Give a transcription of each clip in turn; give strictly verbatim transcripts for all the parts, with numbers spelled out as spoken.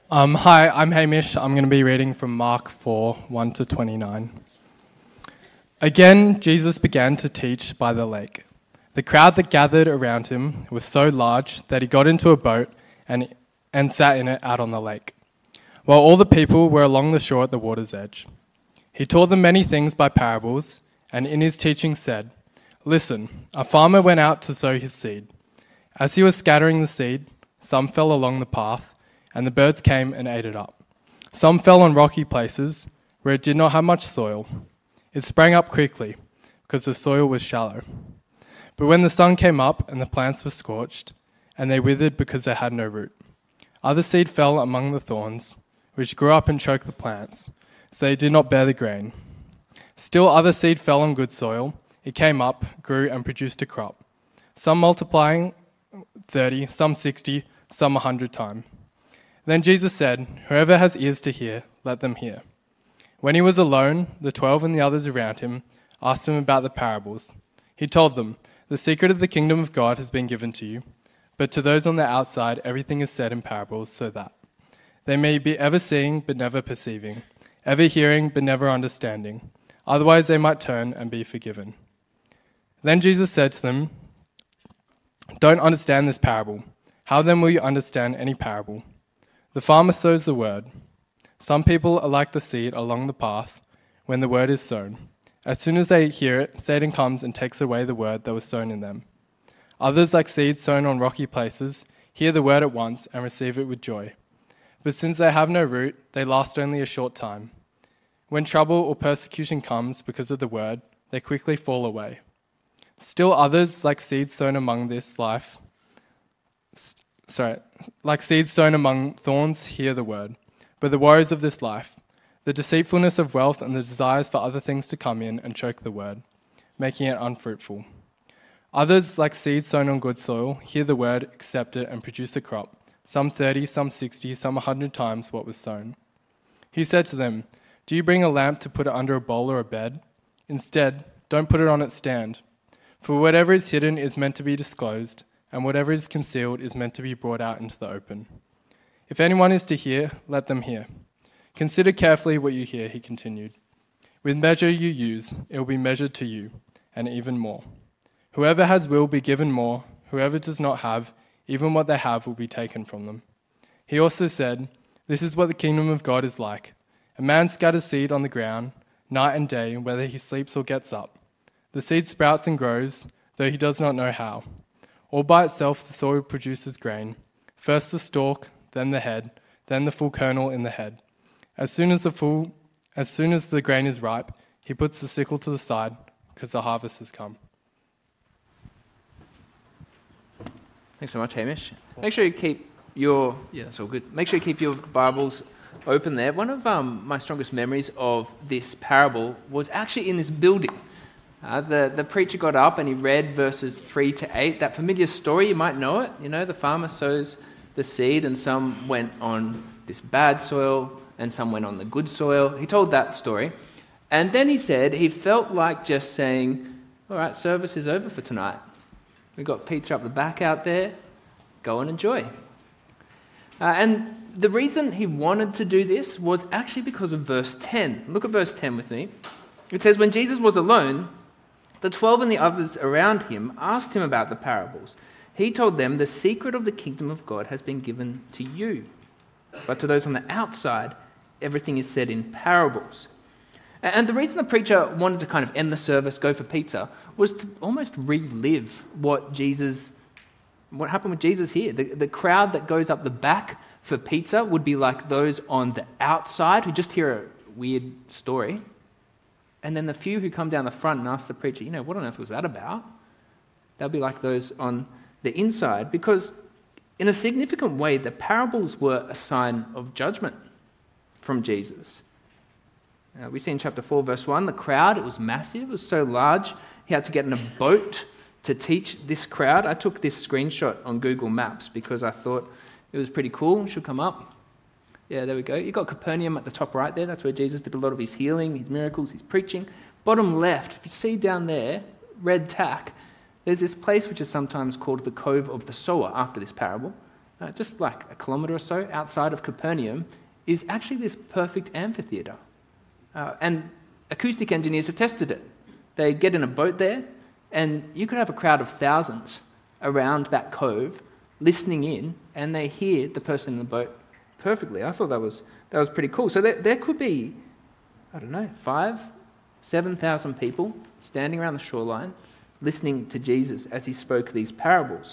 Um, hi, I'm Hamish. I'm going to be reading from Mark four, one to twenty-nine. Again, Jesus began to teach by the lake. The crowd that gathered around him was so large that he got into a boat and, and sat in it out on the lake, while all the people were along the shore at the water's edge. He taught them many things by parables, and in his teaching said, "Listen, a farmer went out to sow his seed. As he was scattering the seed, some fell along the path, and the birds came and ate it up. Some fell on rocky places where it did not have much soil. It sprang up quickly because the soil was shallow. But when the sun came up and the plants were scorched, and they withered because they had no root. Other seed fell among the thorns, which grew up and choked the plants, so they did not bear the grain. Still other seed fell on good soil. It came up, grew, and produced a crop, some multiplying thirty, some sixty, some a hundred times." Then Jesus said, "Whoever has ears to hear, let them hear." When he was alone, the twelve and the others around him asked him about the parables. He told them, "The secret of the kingdom of God has been given to you, but to those on the outside everything is said in parables, so that they may be ever seeing but never perceiving, ever hearing but never understanding. Otherwise they might turn and be forgiven." Then Jesus said to them, "Don't understand this parable. How then will you understand any parable? The farmer sows the word. Some people are like the seed along the path when the word is sown. As soon as they hear it, Satan comes and takes away the word that was sown in them. Others, like seeds sown on rocky places, hear the word at once and receive it with joy. But since they have no root, they last only a short time. When trouble or persecution comes because of the word, they quickly fall away. Still others, like seeds sown among this life, sorry, like seeds sown among thorns, hear the word. But the worries of this life, the deceitfulness of wealth and the desires for other things to come in and choke the word, making it unfruitful. Others, like seeds sown on good soil, hear the word, accept it, and produce a crop, some thirty, some sixty, some a hundred times what was sown." He said to them, "Do you bring a lamp to put it under a bowl or a bed? Instead, don't put it on its stand. For whatever is hidden is meant to be disclosed, and whatever is concealed is meant to be brought out into the open. If anyone is to hear, let them hear. Consider carefully what you hear," he continued. "With measure you use, it will be measured to you, and even more. Whoever has will be given more. Whoever does not have, even what they have will be taken from them." He also said, "This is what the kingdom of God is like. A man scatters seed on the ground, night and day, whether he sleeps or gets up. The seed sprouts and grows, though he does not know how. All by itself the soil produces grain, first the stalk, then the head, then the full kernel in the head. As soon as the full, as soon as the grain is ripe, he puts the sickle to the side, because the harvest has come." Thanks so much, Hamish. Make sure you keep your yeah, that's all good. Make sure you keep your Bibles open there. One of um, my strongest memories of this parable was actually in this building. Uh, the, the preacher got up and he read verses three to eight. That familiar story, you might know it. You know, the farmer sows the seed and some went on this bad soil and some went on the good soil. He told that story. And then he said he felt like just saying, "All right, service is over for tonight. We've got pizza up the back out there. Go and enjoy." Uh, and the reason he wanted to do this was actually because of verse ten. Look at verse ten with me. It says, "When Jesus was alone, the twelve and the others around him asked him about the parables. He told them, 'The secret of the kingdom of God has been given to you. But to those on the outside, everything is said in parables.'" And the reason the preacher wanted to kind of end the service, go for pizza, was to almost relive what Jesus, what happened with Jesus here. The, the crowd that goes up the back for pizza would be like those on the outside who just hear a weird story. And then the few who come down the front and ask the preacher, you know, what on earth was that about? They'll be like those on the inside, because in a significant way, the parables were a sign of judgment from Jesus. Uh, we see in chapter four, verse one, the crowd, it was massive, it was so large, he had to get in a boat to teach this crowd. I took this screenshot on Google Maps because I thought it was pretty cool. It should come up. Yeah, there we go. You've got Capernaum at the top right there. That's where Jesus did a lot of his healing, his miracles, his preaching. Bottom left, if you see down there, red tack, there's this place which is sometimes called the Cove of the Sower after this parable. uh, just like a kilometre or so outside of Capernaum, is actually this perfect amphitheatre. Uh, and acoustic engineers have tested it. They get in a boat there, and you could have a crowd of thousands around that cove listening in, and they hear the person in the boat perfectly. I thought that was that was pretty cool. So there, there could be, I don't know, five, seven thousand people standing around the shoreline listening to Jesus as he spoke these parables.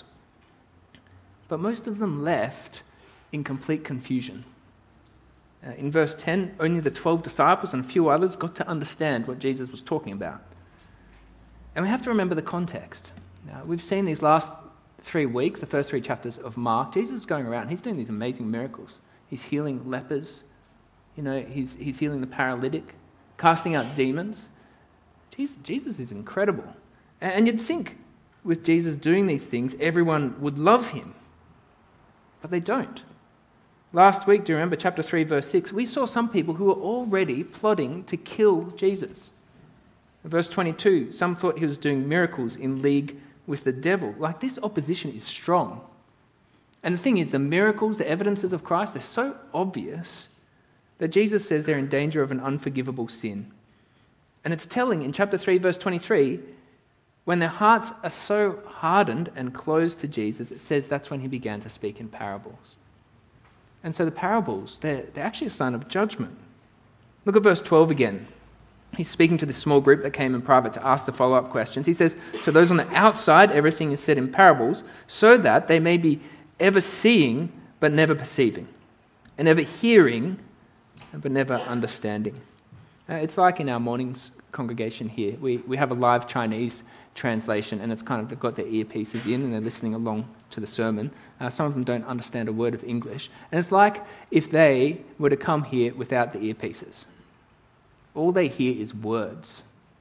But most of them left in complete confusion. Uh, in verse ten, only the twelve disciples and a few others got to understand what Jesus was talking about. And we have to remember the context. Now, we've seen these last three weeks, the first three chapters of Mark. Jesus is going around. He's doing these amazing miracles. He's healing lepers. You know, he's, he's healing the paralytic, casting out demons. Jesus, Jesus is incredible. And you'd think with Jesus doing these things, everyone would love him. But they don't. Last week, do you remember chapter three, verse six? We saw some people who were already plotting to kill Jesus. In verse twenty-two, some thought he was doing miracles in league with the devil. Like, this opposition is strong. And the thing is, the miracles, the evidences of Christ, they're so obvious that Jesus says they're in danger of an unforgivable sin. And it's telling in chapter three, verse twenty-three, when their hearts are so hardened and closed to Jesus, it says that's when he began to speak in parables. And so the parables, they're, they're actually a sign of judgment. Look at verse twelve again. He's speaking to this small group that came in private to ask the follow-up questions. He says, to those on the outside, everything is said in parables, so that they may be ever seeing but never perceiving, and ever hearing but never understanding. Uh, it's like in our mornings congregation here. We, we have a live Chinese translation, and it's kind of, they've got their earpieces in and they're listening along to the sermon. Uh, some of them don't understand a word of English. And it's like if they were to come here without the earpieces. All they hear is words.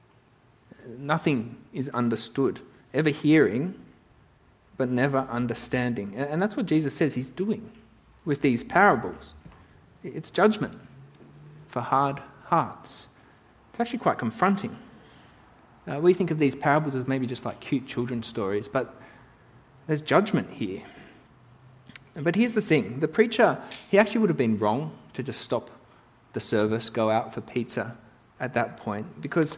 Nothing is understood. Ever hearing, but never understanding. And that's what Jesus says he's doing with these parables. It's judgment for hard hearts. It's actually quite confronting. Uh, we think of these parables as maybe just like cute children's stories, but there's judgment here. But here's the thing. The preacher, he actually would have been wrong to just stop the service, go out for pizza at that point. Because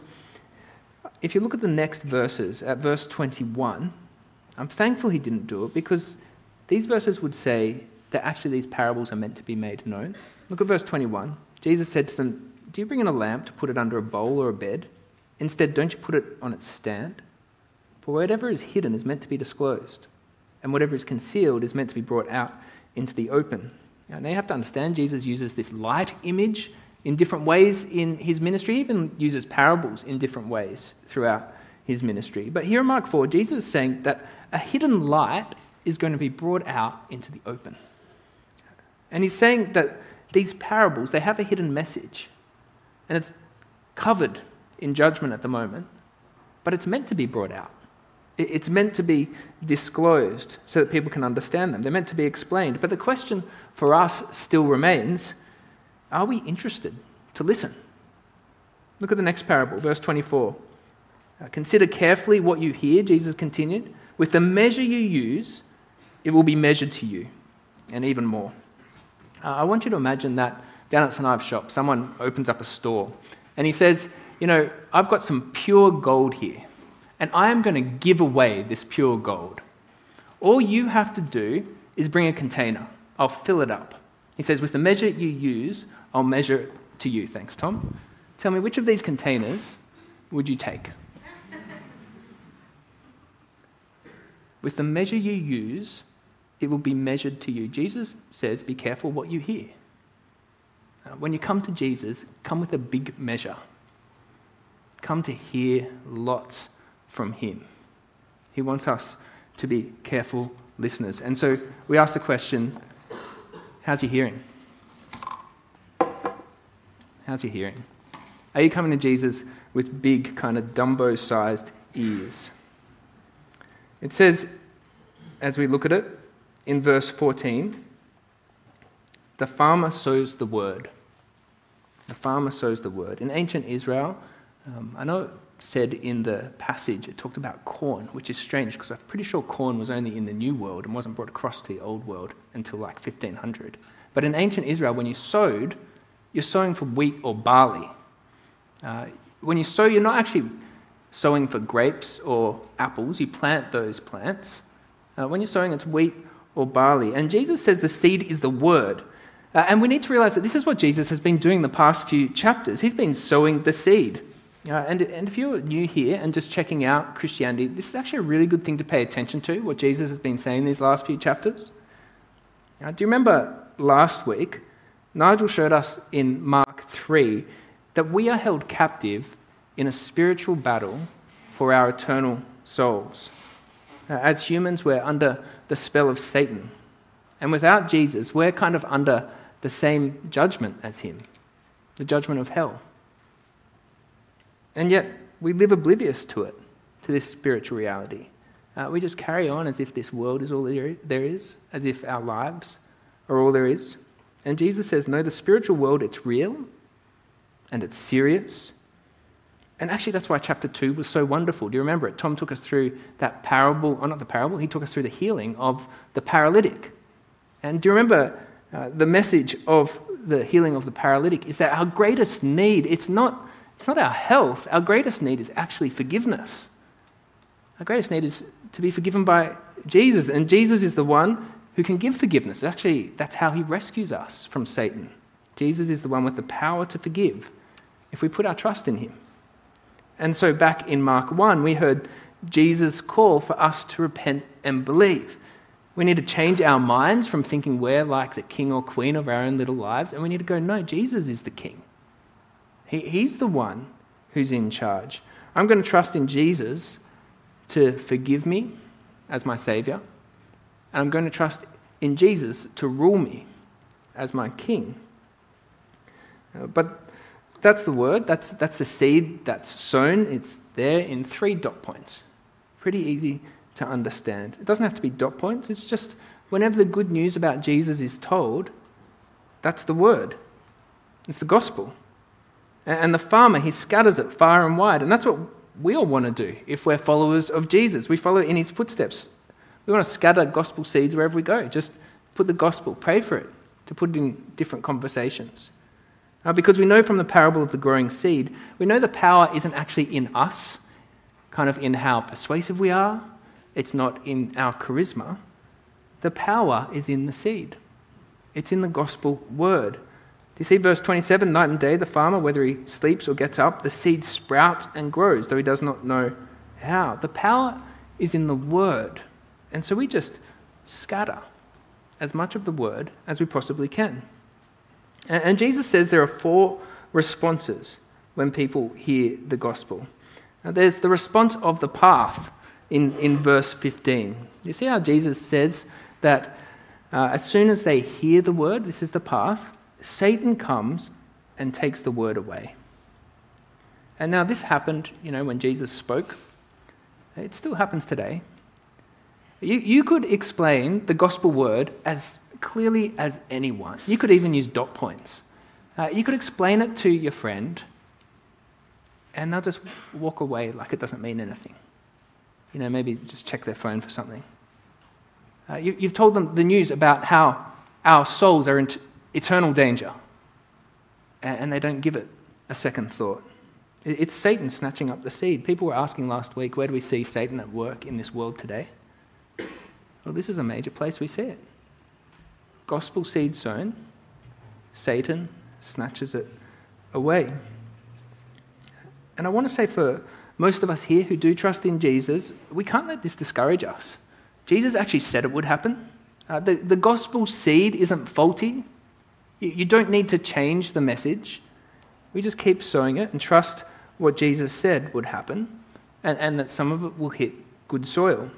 if you look at the next verses, at verse twenty-one, I'm thankful he didn't do it, because these verses would say that actually these parables are meant to be made known. Look at verse twenty-one. Jesus said to them, do you bring in a lamp to put it under a bowl or a bed? Instead, don't you put it on its stand? For whatever is hidden is meant to be disclosed, and whatever is concealed is meant to be brought out into the open. Now, now you have to understand, Jesus uses this light image in different ways in his ministry. He even uses parables in different ways throughout his ministry. But here in Mark four, Jesus is saying that a hidden light is going to be brought out into the open. And he's saying that these parables, they have a hidden message. And it's covered in judgment at the moment, but it's meant to be brought out. It's meant to be disclosed so that people can understand them. They're meant to be explained. But the question for us still remains, are we interested to listen? Look at the next parable, verse twenty-four. Uh, Consider carefully what you hear, Jesus continued. With the measure you use, it will be measured to you, and even more. Uh, I want you to imagine that down at Saint Ives shop, someone opens up a store, and he says, you know, I've got some pure gold here, and I am going to give away this pure gold. All you have to do is bring a container. I'll fill it up. He says, with the measure you use, I'll measure it to you. Thanks, Tom. Tell me, which of these containers would you take? With the measure you use, it will be measured to you. Jesus says, be careful what you hear. Uh, when you come to Jesus, come with a big measure. Come to hear lots from him. He wants us to be careful listeners. And so we ask the question, how's your hearing? How's your hearing? Are you coming to Jesus with big, kind of Dumbo-sized ears? It says, as we look at it, in verse fourteen, the farmer sows the word. The farmer sows the word. In ancient Israel, um, I know said in the passage, it talked about corn, which is strange because I'm pretty sure corn was only in the New World and wasn't brought across to the Old World until like fifteen hundred. But in ancient Israel, when you sowed, you're sowing for wheat or barley. Uh, when you sow, you're not actually sowing for grapes or apples. You plant those plants. Uh, when you're sowing, it's wheat or barley. And Jesus says the seed is the word. Uh, and we need to realize that this is what Jesus has been doing the past few chapters. He's been sowing the seed. Uh, and, and if you're new here and just checking out Christianity, this is actually a really good thing to pay attention to, what Jesus has been saying these last few chapters. Uh, do you remember last week, Nigel showed us in Mark three that we are held captive in a spiritual battle for our eternal souls. Uh, as humans, we're under the spell of Satan. And without Jesus, we're kind of under the same judgment as him, the judgment of hell. And yet, we live oblivious to it, to this spiritual reality. Uh, we just carry on as if this world is all there is, as if our lives are all there is. And Jesus says, no, the spiritual world, it's real, and it's serious. And actually, that's why chapter two was so wonderful. Do you remember it? Tom took us through that parable, or not the parable, he took us through the healing of the paralytic. And do you remember uh, the message of the healing of the paralytic is that our greatest need, it's not, it's not our health, our greatest need is actually forgiveness. Our greatest need is to be forgiven by Jesus, and Jesus is the one who can give forgiveness. Actually, that's how he rescues us from Satan. Jesus is the one with the power to forgive if we put our trust in him. And so back in Mark one, we heard Jesus' call for us to repent and believe. We need to change our minds from thinking we're like the king or queen of our own little lives, and we need to go, no, Jesus is the king. He, he's the one who's in charge. I'm going to trust in Jesus to forgive me as my Saviour, and I'm going to trust in Jesus to rule me as my king. Uh, but that's the word, that's, that's the seed that's sown. It's there in three dot points. Pretty easy to understand. It doesn't have to be dot points, it's just whenever the good news about Jesus is told, that's the word. It's the gospel. And the farmer, he scatters it far and wide, and that's what we all want to do if we're followers of Jesus. We follow in his footsteps. We want to scatter gospel seeds wherever we go. Just put the gospel, pray for it, to put it in different conversations. Uh, because we know from the parable of the growing seed, we know the power isn't actually in us, kind of in how persuasive we are. It's not in our charisma. The power is in the seed. It's in the gospel word. Do you see verse twenty-seven? Night and day, the farmer, whether he sleeps or gets up, the seed sprouts and grows, though he does not know how. The power is in the word. And so we just scatter as much of the word as we possibly can. And Jesus says there are four responses when people hear the gospel. Now, there's the response of the path in, in verse fifteen. You see how Jesus says that uh, as soon as they hear the word, this is the path, Satan comes and takes the word away. And now this happened, you know, when Jesus spoke. It still happens today. You, you could explain the gospel word as clearly as anyone. You could even use dot points. Uh, you could explain it to your friend, and they'll just walk away like it doesn't mean anything. You know, maybe just check their phone for something. Uh, you, you've told them the news about how our souls are in t- eternal danger, and, and they don't give it a second thought. It, it's Satan snatching up the seed. People were asking last week, where do we see Satan at work in this world today? Well, this is a major place we see it. Gospel seed sown, Satan snatches it away. And I want to say for most of us here who do trust in Jesus, we can't let this discourage us. Jesus actually said it would happen. Uh, the, the gospel seed isn't faulty. You, you don't need to change the message. We just keep sowing it and trust what Jesus said would happen, and, and that some of it will hit good soil.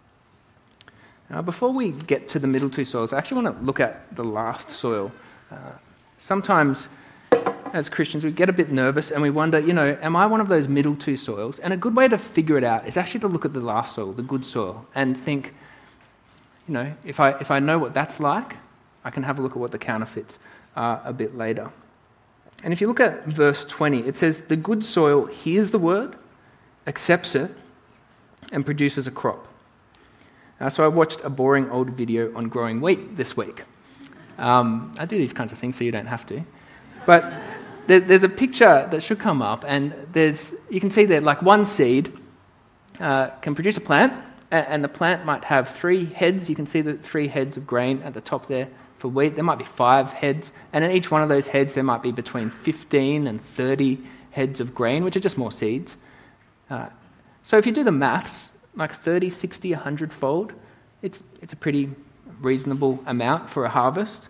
Now, before we get to the middle two soils, I actually want to look at the last soil. Uh, sometimes, as Christians, we get a bit nervous and we wonder, you know, am I one of those middle two soils? And a good way to figure it out is actually to look at the last soil, the good soil, and think, you know, if I if I know what that's like, I can have a look at what the counterfeits are a bit later. And if you look at verse twenty, it says, the good soil hears the word accepts it, and produces a crop. Uh, so I watched a boring old video on growing wheat this week. Um, I do these kinds of things so you don't have to. But there, there's a picture that should come up, and there's you can see that like one seed uh, can produce a plant, and, and the plant might have three heads. You can see the three heads of grain at the top there for wheat. There might be five heads, and in each one of those heads there might be between fifteen and thirty heads of grain, which are just more seeds. Uh, so if you do the maths, like thirty, sixty, one hundred fold, it's, it's a pretty reasonable amount for a harvest.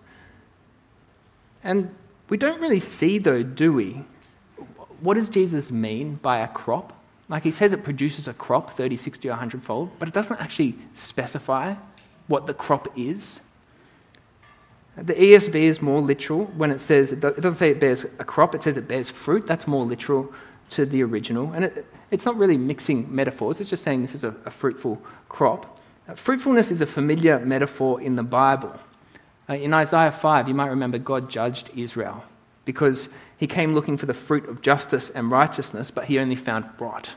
And we don't really see, though, do we? What does Jesus mean by a crop? Like he says it produces a crop, thirty, sixty, or one hundred fold, but it doesn't actually specify what the crop is. The E S V is more literal when it says, it doesn't say it bears a crop, it says it bears fruit. That's more literal to the original. And it, it's not really mixing metaphors, it's just saying this is a, a fruitful crop. Uh, fruitfulness is a familiar metaphor in the Bible. Uh, in Isaiah five, you might remember God judged Israel because he came looking for the fruit of justice and righteousness, but he only found rot.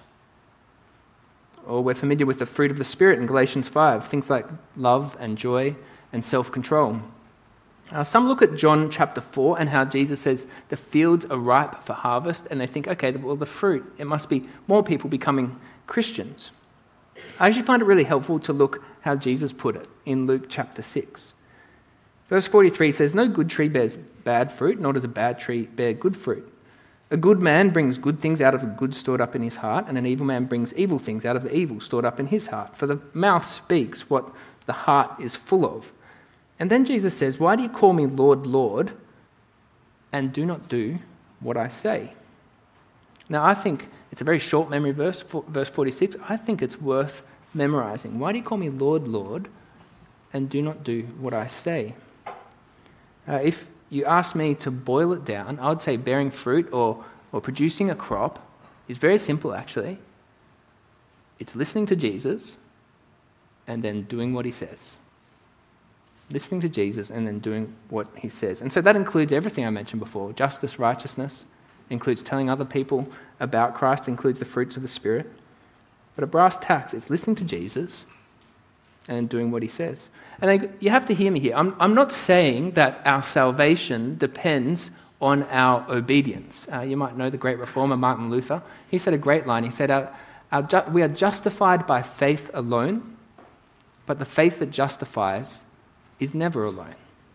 Or we're familiar with the fruit of the Spirit in Galatians five, things like love and joy and self-control. Uh, some look at John chapter four and how Jesus says the fields are ripe for harvest, and they think, okay, well, the fruit, it must be more people becoming Christians. I actually find it really helpful to look how Jesus put it in Luke chapter six. Verse forty-three says, no good tree bears bad fruit, nor does a bad tree bear good fruit. A good man brings good things out of the good stored up in his heart, and an evil man brings evil things out of the evil stored up in his heart. For the mouth speaks what the heart is full of. And then Jesus says, why do you call me Lord, Lord, and do not do what I say? Now, I think it's a very short memory verse, verse forty-six. I think it's worth memorizing. Why do you call me Lord, Lord, and do not do what I say? Uh, if you ask me to boil it down, I would say bearing fruit or, or producing a crop is very simple, actually. It's listening to Jesus and then doing what he says. Listening to Jesus and then doing what he says. And so that includes everything I mentioned before. Justice, righteousness, includes telling other people about Christ, includes the fruits of the Spirit. But a brass tacks, it's listening to Jesus and doing what he says. And I, you have to hear me here. I'm, I'm not saying that our salvation depends on our obedience. Uh, you might know the great reformer Martin Luther. He said a great line. He said, our, our ju- we are justified by faith alone, but the faith that justifies is never alone.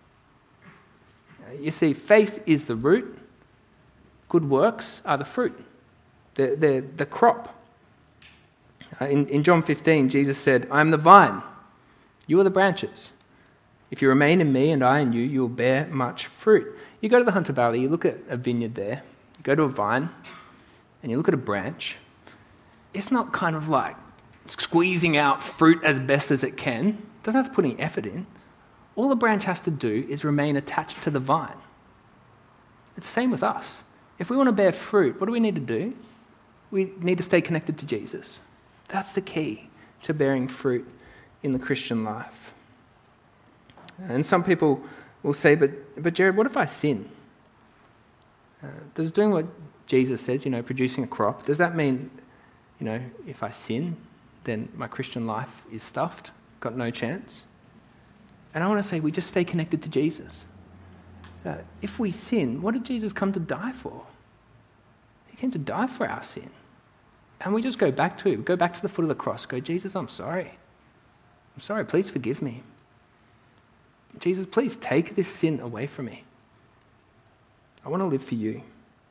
You see, faith is the root, good works are the fruit, they're, they're the crop. Uh, in, in John fifteen, Jesus said, I am the vine, you are the branches. If you remain in me and I in you, you will bear much fruit. You go to the Hunter Valley, you look at a vineyard there, you go to a vine, and you look at a branch. It's not kind of like squeezing out fruit as best as it can. It doesn't have to put any effort in. All the branch has to do is remain attached to the vine. It's the same with us. If we want to bear fruit, what do we need to do? We need to stay connected to Jesus. That's the key to bearing fruit in the Christian life. And some people will say, but, but Jared, what if I sin? Uh, does doing what Jesus says, you know, producing a crop, does that mean, you know, if I sin, then my Christian life is stuffed, got no chance? And I want to say we just stay connected to Jesus. Uh, if we sin, what did Jesus come to die for? He came to die for our sin. And we just go back to him, go back to the foot of the cross, go, Jesus, I'm sorry. I'm sorry, please forgive me. Jesus, please take this sin away from me. I want to live for you.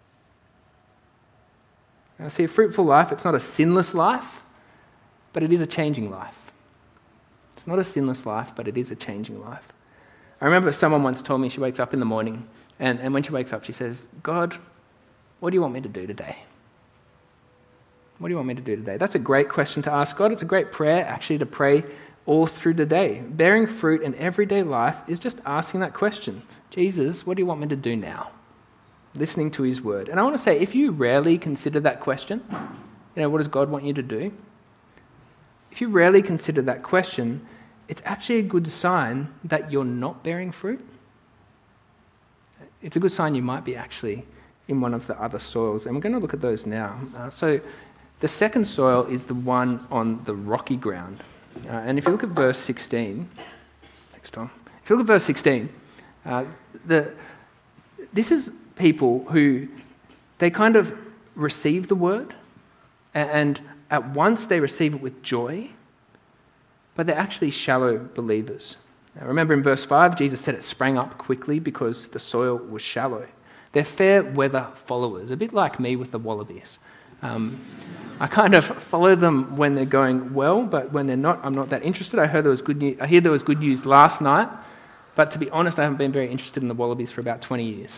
Now, see, a fruitful life, it's not a sinless life, but it is a changing life. It's not a sinless life, but it is a changing life. I remember someone once told me she wakes up in the morning, and, and when she wakes up, she says, God, what do you want me to do today? What do you want me to do today? That's a great question to ask God. It's a great prayer, actually, to pray all through the day. Bearing fruit in everyday life is just asking that question. Jesus, what do you want me to do now? Listening to his word. And I want to say, if you rarely consider that question, you know, what does God want you to do? If you rarely consider that question, it's actually a good sign that you're not bearing fruit. It's a good sign you might be actually in one of the other soils. And we're going to look at those now. Uh, so The second soil is the one on the rocky ground. Uh, and if you look at verse sixteen, next time, if you look at verse sixteen, uh, the, this is people who, they kind of receive the word, and at once they receive it with joy, but they're actually shallow believers. Now remember in verse five, Jesus said it sprang up quickly because the soil was shallow. They're fair weather followers, a bit like me with the wallabies. Um, I kind of follow them when they're going well, but when they're not, I'm not that interested. I heard there was good news. I hear there was good news last night, but to be honest, I haven't been very interested in the wallabies for about twenty years.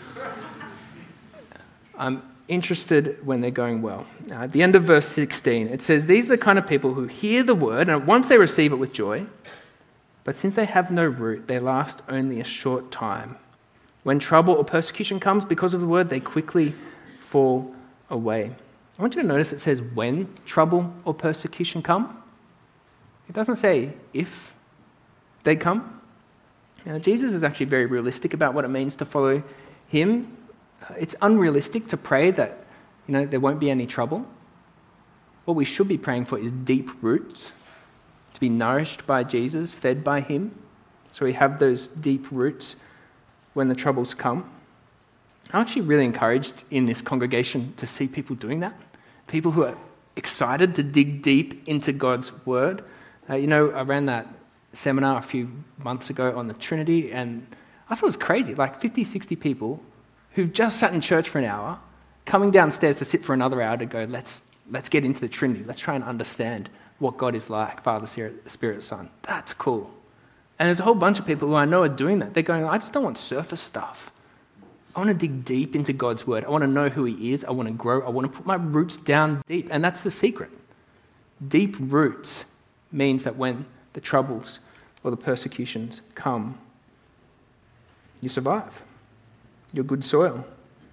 I'm interested when they're going well. Now, at the end of verse sixteen, it says, "These are the kind of people who hear the word, and once they receive it with joy, but since they have no root, they last only a short time. When trouble or persecution comes because of the word, they quickly fall away." I want you to notice it says when trouble or persecution come. It doesn't say if they come. Now, Jesus is actually very realistic about what it means to follow him. It's unrealistic to pray that, you know, there won't be any trouble. What we should be praying for is deep roots, to be nourished by Jesus, fed by him, so we have those deep roots when the troubles come. I'm actually really encouraged in this congregation to see people doing that. People who are excited to dig deep into God's word. Uh, you know, I ran that seminar a few months ago on the Trinity, and I thought it was crazy, like fifty, sixty people who've just sat in church for an hour, coming downstairs to sit for another hour to go, let's let's get into the Trinity. Let's try and understand what God is like, Father, Spirit, Son. That's cool. And there's a whole bunch of people who I know are doing that. They're going, I just don't want surface stuff. I want to dig deep into God's word. I want to know who he is. I want to grow. I want to put my roots down deep. And that's the secret. Deep roots means that when the troubles or the persecutions come, you survive. You're good soil.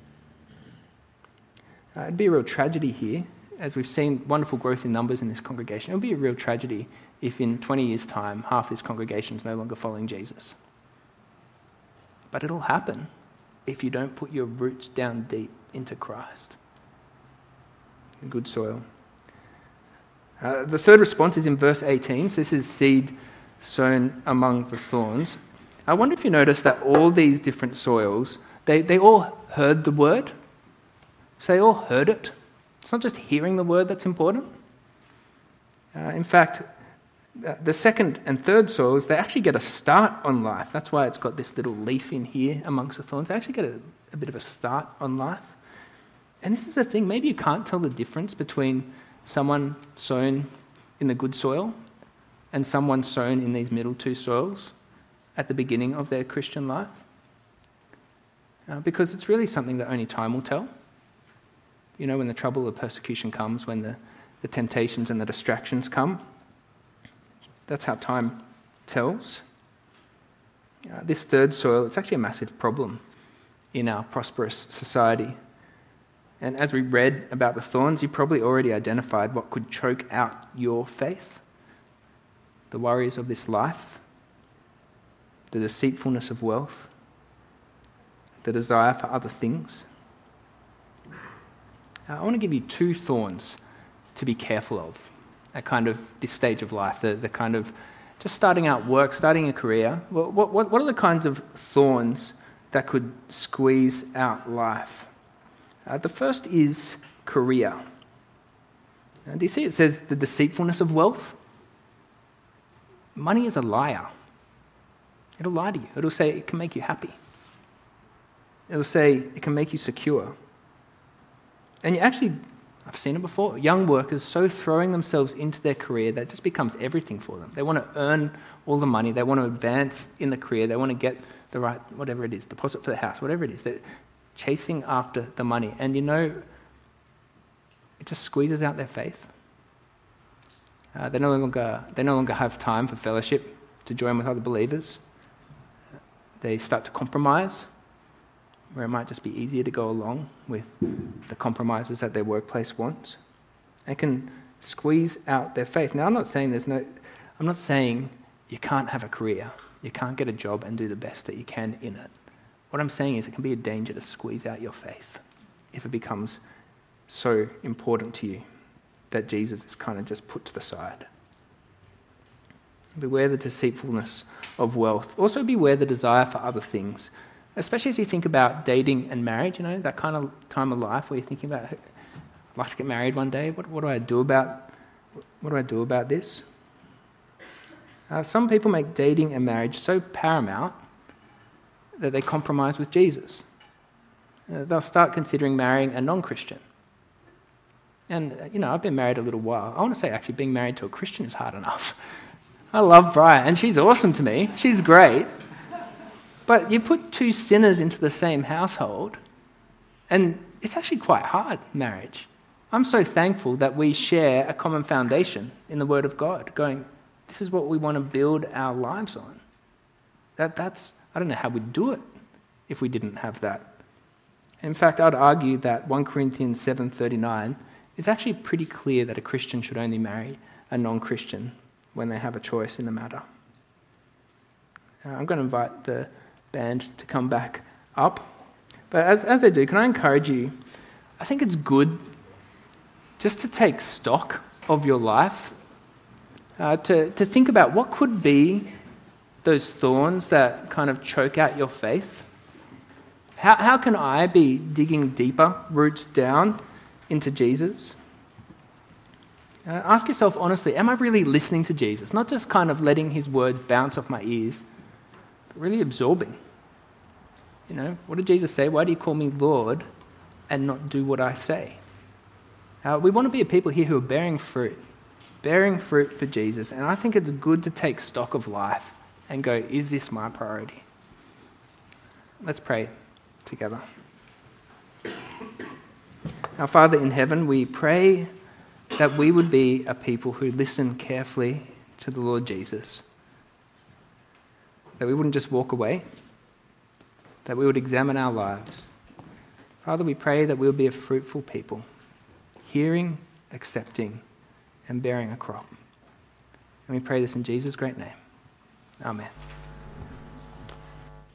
Uh, it'd be a real tragedy here, as we've seen wonderful growth in numbers in this congregation. It would be a real tragedy if in twenty years' time, half this congregation is no longer following Jesus. But it'll happen if you don't put your roots down deep into Christ. Good soil. Uh, the third response is in verse eighteen. So this is seed sown among the thorns. I wonder if you notice that all these different soils, they, they all heard the word. So they all heard it. It's not just hearing the word that's important. Uh, in fact, the second and third soils, they actually get a start on life. That's why it's got this little leaf in here amongst the thorns. They actually get a, a bit of a start on life. And this is the thing, maybe you can't tell the difference between someone sown in the good soil and someone sown in these middle two soils at the beginning of their Christian life. Uh, because it's really something that only time will tell. You know, when the trouble or persecution comes, when the, the temptations and the distractions come, that's how time tells. Uh, this third soil, it's actually a massive problem in our prosperous society. And as we read about the thorns, you probably already identified what could choke out your faith. The worries of this life, the deceitfulness of wealth, the desire for other things. Uh, I want to give you two thorns to be careful of at kind of this stage of life, the, the kind of just starting out work, starting a career. What, what, what are the kinds of thorns that could squeeze out life? Uh, the first is career. Now, do you see it says the deceitfulness of wealth? Money is a liar. It'll lie to you. It'll say it can make you happy. It'll say it can make you secure. And you actually, I've seen it before, young workers so throwing themselves into their career that it just becomes everything for them. They want to earn all the money. They want to advance in the career. They want to get the right, whatever it is, deposit for the house, whatever it is. They're chasing after the money. And you know, it just squeezes out their faith. Uh, they, no longer, they no longer have time for fellowship, to join with other believers. They start to compromise, where it might just be easier to go along with the compromises that their workplace wants. It can squeeze out their faith. Now, I'm not saying there's no, I'm not saying you can't have a career, you can't get a job and do the best that you can in it. What I'm saying is it can be a danger to squeeze out your faith if it becomes so important to you. that Jesus is kind of just put to the side. Beware the deceitfulness of wealth. Also beware the desire for other things, especially as you think about dating and marriage, you know, that kind of time of life where you're thinking about, I'd like to get married one day. What, what do I do about, what do I do about this? Uh, some people make dating and marriage so paramount that they compromise with Jesus. Uh, they'll start considering marrying a non-Christian. And, uh, you know, I've been married a little while. I want to say actually being married to a Christian is hard enough. I love Brian, and she's awesome to me. She's great. But you put two sinners into the same household, and it's actually quite hard, marriage. I'm so thankful that we share a common foundation in the Word of God, going, this is what we want to build our lives on. That, that's, I don't know how we'd do it if we didn't have that. In fact, I'd argue that First Corinthians seven thirty-nine is actually pretty clear that a Christian should only marry a non-Christian when they have a choice in the matter. Uh, I'm going to invite the band to come back up. But as, as they do, can I encourage you, I think it's good just to take stock of your life, uh, to, to think about what could be those thorns that kind of choke out your faith. How, how can I be digging deeper, roots down into Jesus? Uh, ask yourself honestly, am I really listening to Jesus? Not just kind of letting his words bounce off my ears, but really absorbing. You know, what did Jesus say? Why do you call me Lord and not do what I say? Uh, we want to be a people here who are bearing fruit, bearing fruit for Jesus. And I think it's good to take stock of life and go, is this my priority? Let's pray together. Our Father in heaven, we pray that we would be a people who listen carefully to the Lord Jesus. That we wouldn't just walk away, that we would examine our lives. Father, we pray that we would be a fruitful people, hearing, accepting, and bearing a crop. And we pray this in Jesus' great name. Amen.